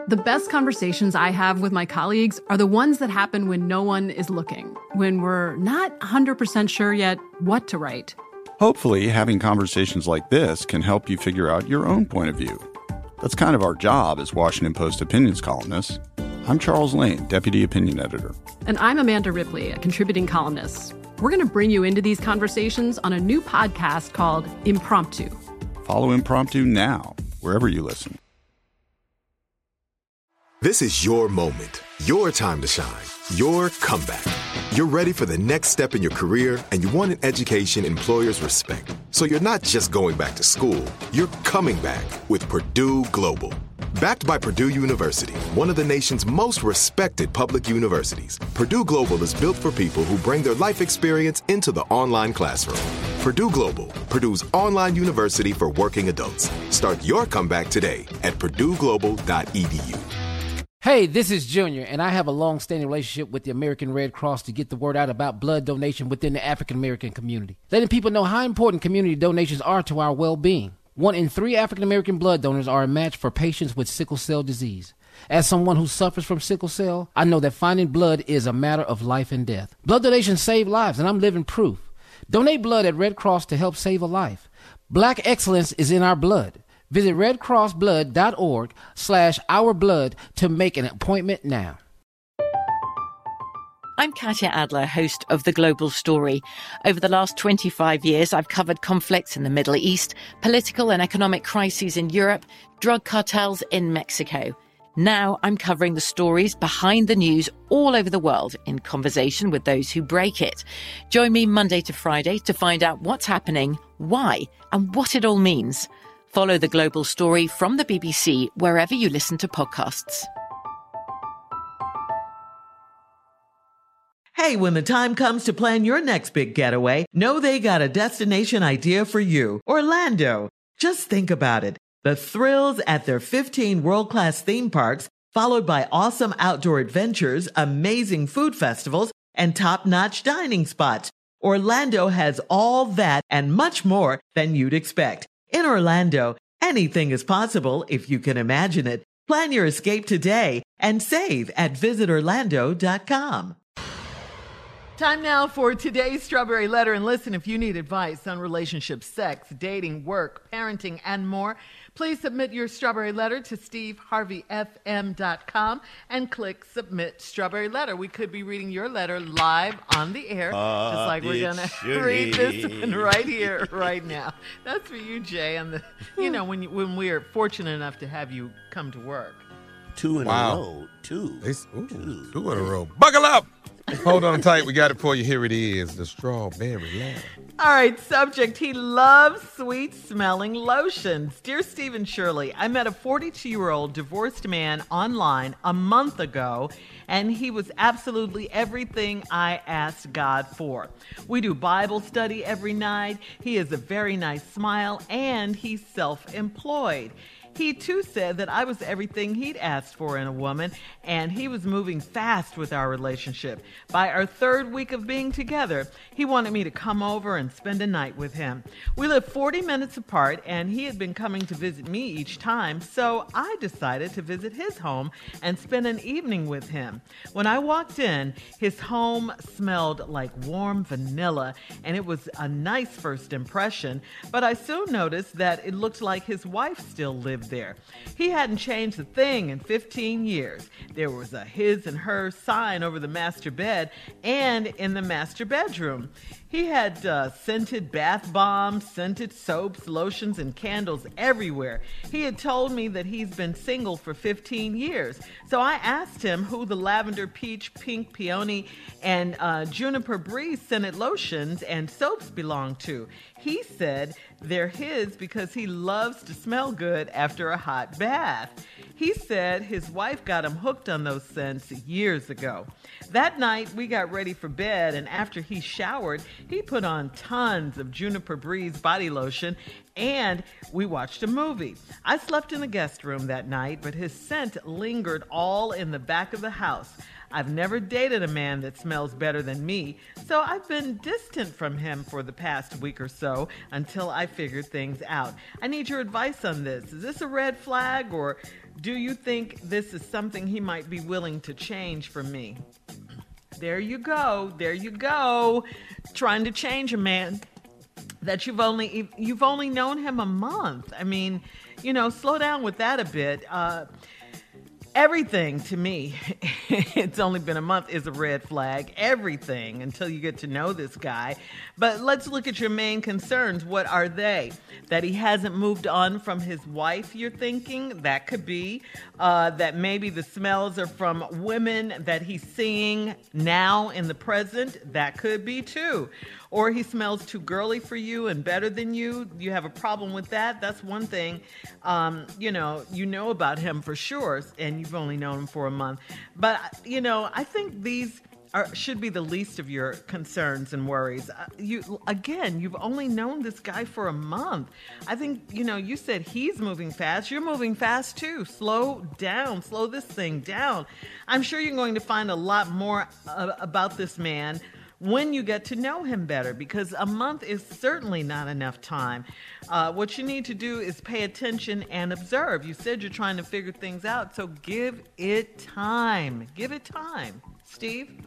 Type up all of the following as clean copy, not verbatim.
The best conversations I have with my colleagues are the ones that happen when no one is looking, when we're not 100% sure yet what to write. Hopefully, having conversations like this can help you figure out your own point of view. That's kind of our job as Washington Post opinions columnists. I'm Charles Lane, Deputy Opinion Editor. And I'm Amanda Ripley, a contributing columnist. We're going to bring you into these conversations on a new podcast called Impromptu. Follow Impromptu now, wherever you listen. This is your moment, your time to shine, your comeback. You're ready for the next step in your career, and you want an education employers respect. So you're not just going back to school, you're coming back with Purdue Global. Backed by Purdue University, one of the nation's most respected public universities, Purdue Global is built for people who bring their life experience into the online classroom. Purdue Global, Purdue's online university for working adults. Start your comeback today at purdueglobal.edu. Hey, this is Junior, and I have a long-standing relationship with the American Red Cross to get the word out about blood donation within the African-American community, letting people know how important community donations are to our well-being. 1 in 3 African-American blood donors are a match for patients with sickle cell disease. As someone who suffers from sickle cell, I know that finding blood is a matter of life and death. Blood donations save lives, and I'm living proof. Donate blood at Red Cross to help save a life. Black excellence is in our blood. Visit redcrossblood.org/ourblood to make an appointment now. I'm Katya Adler, host of The Global Story. Over the last 25 years, I've covered conflicts in the Middle East, political and economic crises in Europe, drug cartels in Mexico. Now I'm covering the stories behind the news all over the world in conversation with those who break it. Join me Monday to Friday to find out what's happening, why, and what it all means. Follow The Global Story from the BBC wherever you listen to podcasts. Hey, when the time comes to plan your next big getaway, know they got a destination idea for you. Orlando. Just think about it. The thrills at their 15 world-class theme parks, followed by awesome outdoor adventures, amazing food festivals, and top-notch dining spots. Orlando has all that and much more than you'd expect. In Orlando, anything is possible if you can imagine it. Plan your escape today and save at visitorlando.com. Time now for today's Strawberry Letter. And listen, if you need advice on relationships, sex, dating, work, parenting, and more, please submit your Strawberry Letter to steveharveyfm.com and click Submit Strawberry Letter. We could be reading your letter live on the air, just like we're going to read this one right here, right now. That's for you, Jay. And when we are fortunate enough to have you come to work. 2 in a row. Two in a row. Buckle up. Hold on tight. We got it for you. Here it is, the Strawberry Letter. All right, subject. He loves sweet-smelling lotions. Dear Steve and Shirley, I met a 42-year-old divorced man online a month ago, and he was absolutely everything I asked God for. We do Bible study every night. He has a very nice smile, and he's self-employed. He, too, said that I was everything he'd asked for in a woman, and he was moving fast with our relationship. By our 3rd week of being together, he wanted me to come over and spend a night with him. We live 40 minutes apart, and he had been coming to visit me each time, so I decided to visit his home and spend an evening with him. When I walked in, his home smelled like warm vanilla, and it was a nice first impression, but I soon noticed that it looked like his wife still lived there. He hadn't changed a thing in 15 years. There was a his and her sign over the master bed and in the master bedroom. He had scented bath bombs, scented soaps, lotions, and candles everywhere. He had told me that he's been single for 15 years. So I asked him who the lavender, peach, pink, peony, and juniper breeze scented lotions and soaps belong to. He said they're his because he loves to smell good after a hot bath. He said his wife got him hooked on those scents years ago. That night, we got ready for bed, and after he showered, he put on tons of Juniper Breeze body lotion, and we watched a movie. I slept in the guest room that night, but his scent lingered all in the back of the house. I've never dated a man that smells better than me, so I've been distant from him for the past week or so until I figured things out. I need your advice on this. Is this a red flag, or Do you think this is something he might be willing to change for me? There you go. There you go. Trying to change a man that you've only known him a month. I mean, slow down with that a bit. Everything to me, it's only been a month, is a red flag. Everything until you get to know this guy. But let's look at your main concerns. What are they? That he hasn't moved on from his wife, you're thinking? That could be. That maybe the smells are from women that he's seeing now in the present. That could be too. Or he smells too girly for you and better than you. You have a problem with that. That's one thing. You know about him for sure, and you've only known him for a month. But, I think these should be the least of your concerns and worries. You've only known this guy for a month. I think, you said he's moving fast. You're moving fast too. Slow down. Slow this thing down. I'm sure you're going to find a lot more about this man when you get to know him better, because a month is certainly not enough time. What you need to do is pay attention and observe. You said you're trying to figure things out, so give it time. Give it time. Steve?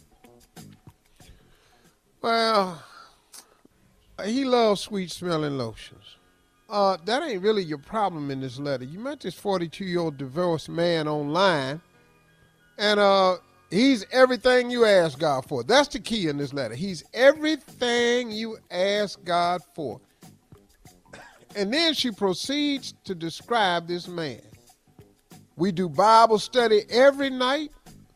Well, he loves sweet-smelling lotions. That ain't really your problem in this letter. You met this 42-year-old divorced man online, and he's everything you ask God for. That's the key in this letter. He's everything you ask God for. And then she proceeds to describe this man. We do Bible study every night.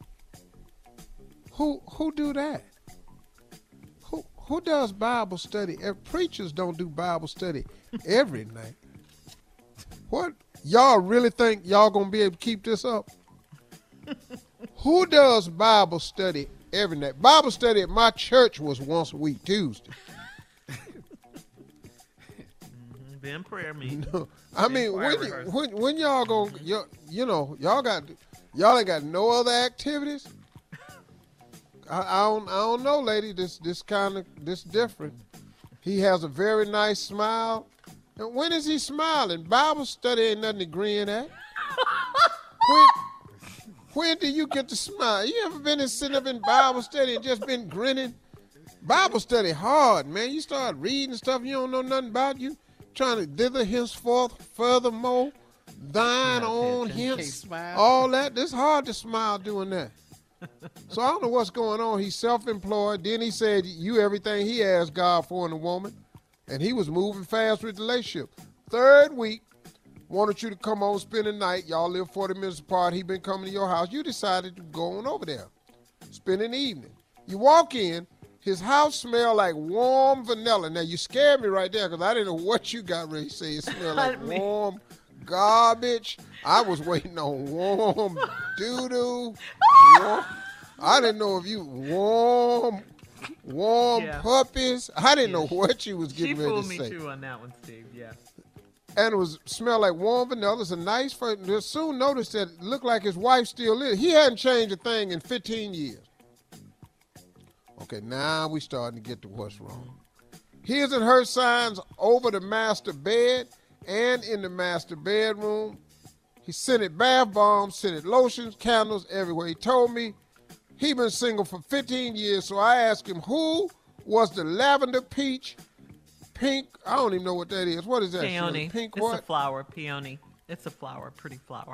Who do that? Who does Bible study? Preachers don't do Bible study every night. What? Y'all really think y'all gonna be able to keep this up? Who does Bible study every night? Bible study at my church was once a week, Tuesday. Been prayer meeting. No, I mean, when y'all gonna, y'all ain't got no other activities. I don't know, lady. This different. He has a very nice smile. And when is he smiling? Bible study ain't nothing to grin at. When do you get to smile? You ever been sitting up in Bible study and just been grinning? Bible study hard, man. You start reading stuff you don't know nothing about. You trying to dither henceforth furthermore, thine own hence, all that. It's hard to smile doing that. So I don't know what's going on. He's self-employed. Then he said you everything he asked God for in a woman. And he was moving fast with the relationship. Third week, wanted you to come on, spend the night. Y'all live 40 minutes apart. He been coming to your house. You decided to go on over there, spend an evening. You walk in. His house smelled like warm vanilla. Now, you scared me right there because I didn't know what you got ready to say. It smelled like warm garbage. I was waiting on warm doo-doo. I didn't know if you warm puppies. I didn't know what you was getting ready to say. She fooled me, too, on that one, Steve, yeah. And it smelled like warm vanilla. It's a nice person. Soon noticed that it looked like his wife still lived. He hadn't changed a thing in 15 years. Okay, now we starting to get to what's wrong. His and her signs over the master bed and in the master bedroom. He scented bath bombs, scented lotions, candles, everywhere. He told me he been single for 15 years, so I asked him who was the lavender peach, pink, I don't even know what that is. What is that? Peony. Pink it's what? A flower, peony. It's a flower, pretty flower.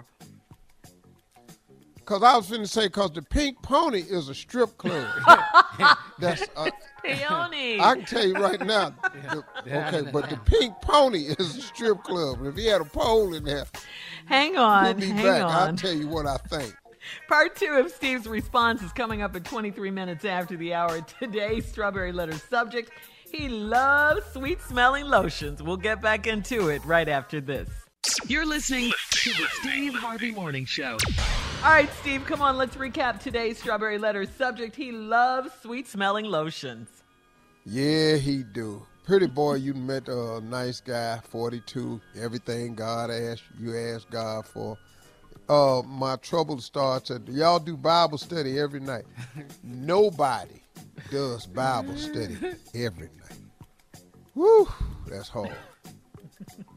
Because I was finna say, because the Pink Pony is a strip club. That's Peony. I can tell you right now. But the Pink Pony is a strip club. And if he had a pole in there, hang on. I'll tell you what I think. Part 2 of Steve's response is coming up at 23 minutes after the hour. Today's Strawberry Letter subject: he loves sweet-smelling lotions. We'll get back into it right after this. You're listening to the Steve Harvey Morning Show. All right, Steve, come on. Let's recap today's Strawberry Letter subject. He loves sweet-smelling lotions. Yeah, he do. Pretty boy, you met a nice guy, 42. Everything God asked, you asked God for. My trouble starts at, y'all do Bible study every night. Nobody does Bible study every night. Woo, that's hard.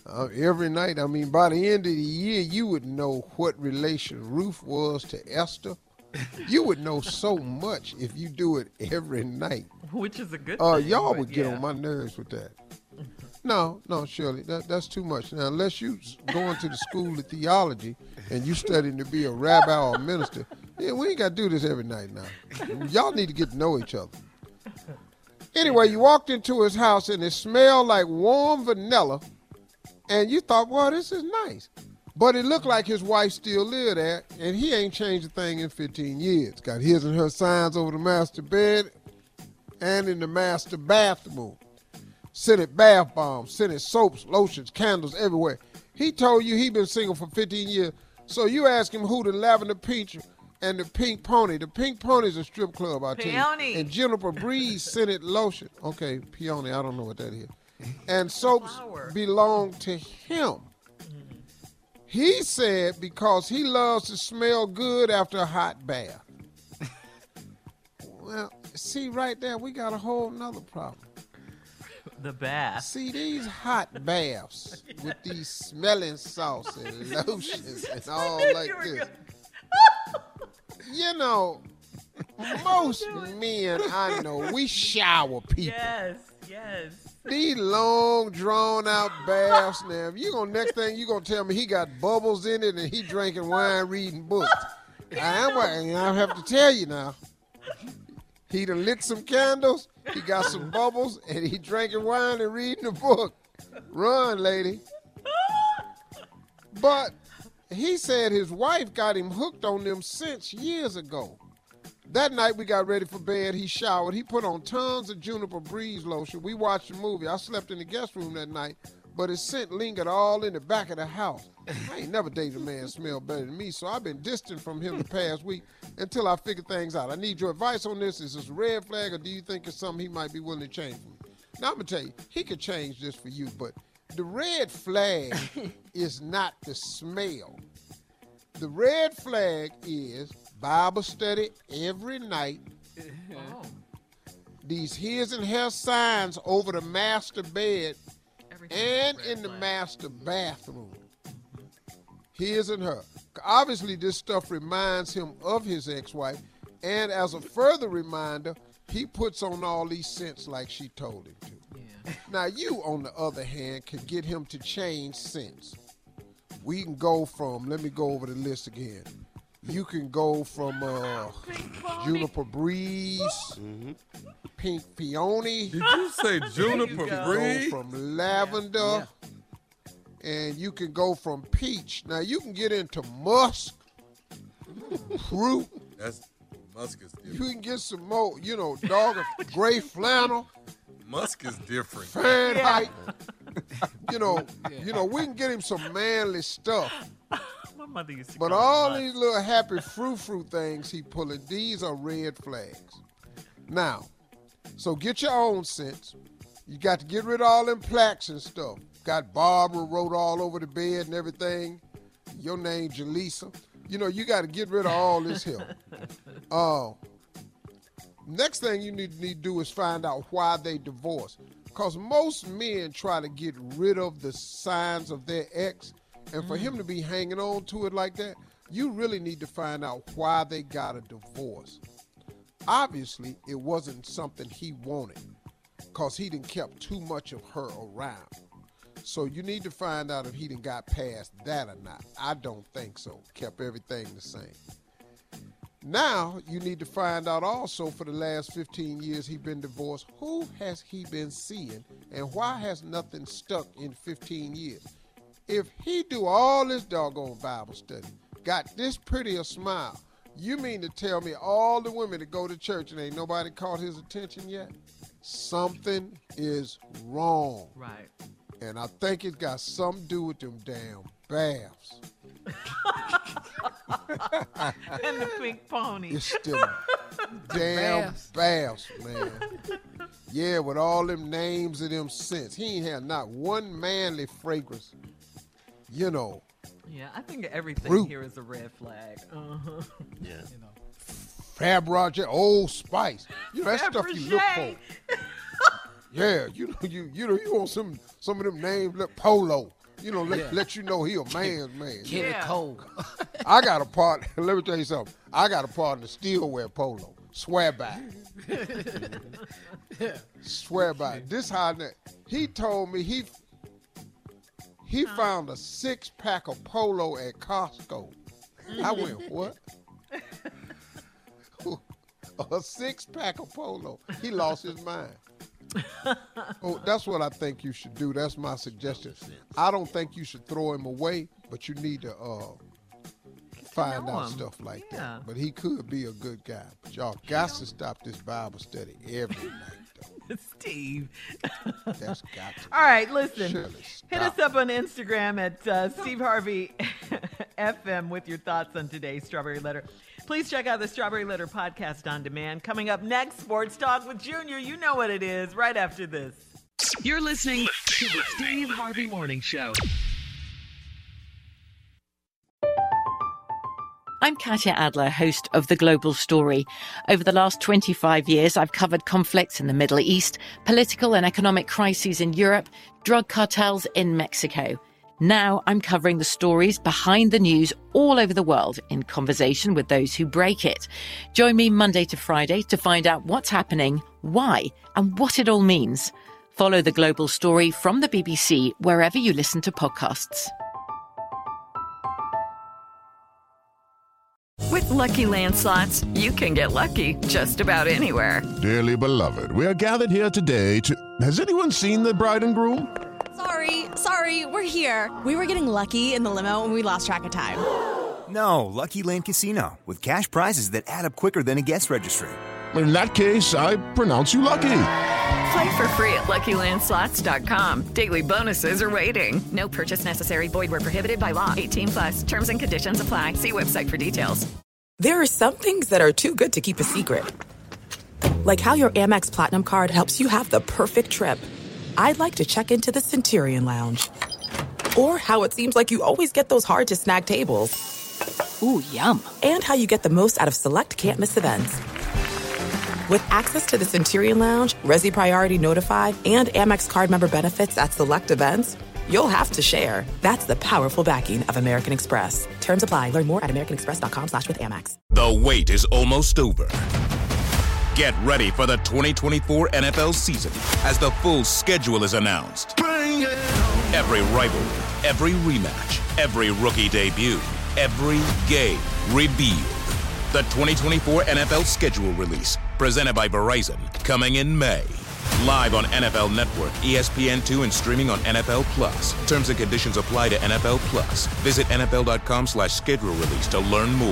Every night. I mean, by the end of the year, you would know what relation Ruth was to Esther. You would know so much if you do it every night. Which is a good thing. Y'all would get on my nerves with that. No, Shirley, that's too much. Now, unless you going to the school of theology and you studying to be a rabbi or a minister, yeah, we ain't got to do this every night now. Y'all need to get to know each other. Anyway, you walked into his house and it smelled like warm vanilla, and you thought, well, this is nice. But it looked like his wife still lived there, and he ain't changed a thing in 15 years. Got his and her signs over the master bed and in the master bathroom. Scented bath bombs, scented soaps, lotions, candles everywhere. He told you he been single for 15 years, so you ask him who the Lavender Peach and the Pink Pony. The Pink Pony's a strip club, I tell Peony. you. And Juniper Breeze scented lotion. Okay, Peony, I don't know what that is. And soaps belong to him. He said because he loves to smell good after a hot bath. Well, see right there, we got a whole nother problem. The bath. See, these hot baths with these smelling salts and lotions and all like this. You know, most men I know, we shower people. Yes. These long, drawn-out baths. Now, if next thing you gonna tell me he got bubbles in it and he drinking wine, reading books. I have to tell you now. He done lit some candles, he got some bubbles, and he drinking wine and reading a book. Run, lady. But he said his wife got him hooked on them scents years ago. That night we got ready for bed, he showered, he put on tons of Juniper Breeze lotion. We watched the movie. I slept in the guest room that night, but his scent lingered all in the back of the house. I ain't never dated a man that smelled better than me, so I've been distant from him the past week until I figure things out. I need your advice on this. Is this a red flag, or do you think it's something he might be willing to change for me? Now, I'm going to tell you, he could change this for you, but the red flag is not the smell. The red flag is Bible study every night. Oh. These his and her signs over the master bed and in the master bathroom. His and her. Obviously, this stuff reminds him of his ex-wife, and as a further reminder, he puts on all these scents like she told him to. Yeah. Now, you, on the other hand, can get him to change scents. We can go from, let me go over the list again. You can go from Juniper Breeze, Pink Peony. Did you say Juniper Breeze? Go from Lavender, and you can go from Peach. Now, you can get into Musk, Fruit. Musk is different. You can get some more, dog, gray flannel. Musk is different. Fahrenheit. We can get him some manly stuff. My mother used to But all these little happy fruit things he pulling, these are red flags. Now, so get your own scents. You got to get rid of all them plaques and stuff. Got Barbara wrote all over the bed and everything. Your name, Jaleesa. You got to get rid of all this here. Next thing you need to do is find out why they divorced. Because most men try to get rid of the signs of their ex. And for him to be hanging on to it like that, you really need to find out why they got a divorce. Obviously, it wasn't something he wanted because he done kept too much of her around. So you need to find out if he done got past that or not. I don't think so. Kept everything the same. Now, you need to find out also for the last 15 years he been divorced, who has he been seeing and why has nothing stuck in 15 years? If he do all this doggone Bible study, got this pretty a smile, you mean to tell me all the women that go to church and ain't nobody caught his attention yet? Something is wrong. Right. And I think it got something to do with them damn baths. And the Pink Pony. It's them damn baths, man. Yeah, with all them names of them scents. He ain't had not one manly fragrance. Yeah, I think everything Fruit. here is a red flag. Yeah. Fab Roger, Old Spice. That stuff you look for. Yeah, you want some of them names like Polo. let you know he a man's man. Kenny Cole. I got a partner. Let me tell you something. I got a partner still wear polo. Swear by it. Swear by it. This how he told me he found a 6-pack of polo at Costco. I went, what? A 6-pack of polo. He lost his mind. Oh, that's what I think you should do. That's my suggestion. I don't think you should throw him away, but you need to find out stuff like that. But he could be a good guy. But y'all got to stop this Bible study every night, though. Steve. That's got to. All right, listen. Shirley, hit us up on Instagram at Steve Harvey FM with your thoughts on today's Strawberry Letter. Please check out the Strawberry Letter podcast on demand. Coming up next, Sports Talk with Junior. You know what it is right after this. You're listening to the Steve Harvey Morning Show. I'm Katya Adler, host of The Global Story. Over the last 25 years, I've covered conflicts in the Middle East, political and economic crises in Europe, drug cartels in Mexico. Now I'm covering the stories behind the news all over the world in conversation with those who break it. Join me Monday to Friday to find out what's happening, why, and what it all means. Follow The Global Story from the BBC wherever you listen to podcasts. With Lucky Land Slots, you can get lucky just about anywhere. Dearly beloved, we are gathered here today to... Has anyone seen the bride and groom? Sorry, we're here. We were getting lucky in the limo and we lost track of time. No, Lucky Land Casino, with cash prizes that add up quicker than a guest registry. In that case, I pronounce you lucky. Play for free at LuckyLandSlots.com. Daily bonuses are waiting. No purchase necessary. Void where prohibited by law. 18+. Terms and conditions apply. See website for details. There are some things that are too good to keep a secret. Like how your Amex Platinum card helps you have the perfect trip. I'd like to check into the Centurion Lounge. Or how it seems like you always get those hard-to-snag tables. Ooh, yum. And how you get the most out of select can't-miss events. With access to the Centurion Lounge, Resi Priority Notified, and Amex card member benefits at select events, you'll have to share. That's the powerful backing of American Express. Terms apply. Learn more at americanexpress.com/withAmex. The wait is almost over. Get ready for the 2024 NFL season as the full schedule is announced. Bring it! Every rivalry, every rematch, every rookie debut, every game revealed. The 2024 NFL schedule release, presented by Verizon, coming in May. Live on NFL Network, ESPN2, and streaming on NFL Plus. Terms and conditions apply to NFL Plus. Visit NFL.com/schedule release to learn more.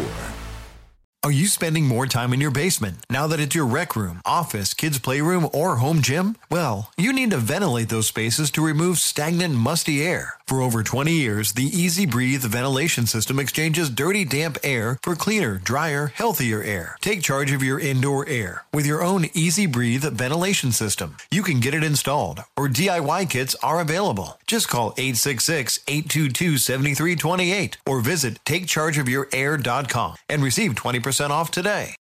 Are you spending more time in your basement now that it's your rec room, office, kids' playroom, or home gym? Well, you need to ventilate those spaces to remove stagnant, musty air. For over 20 years, the Easy Breathe ventilation system exchanges dirty, damp air for cleaner, drier, healthier air. Take charge of your indoor air with your own Easy Breathe ventilation system. You can get it installed, or DIY kits are available. Just call 866-822-7328 or visit takechargeofyourair.com and receive 20% off today.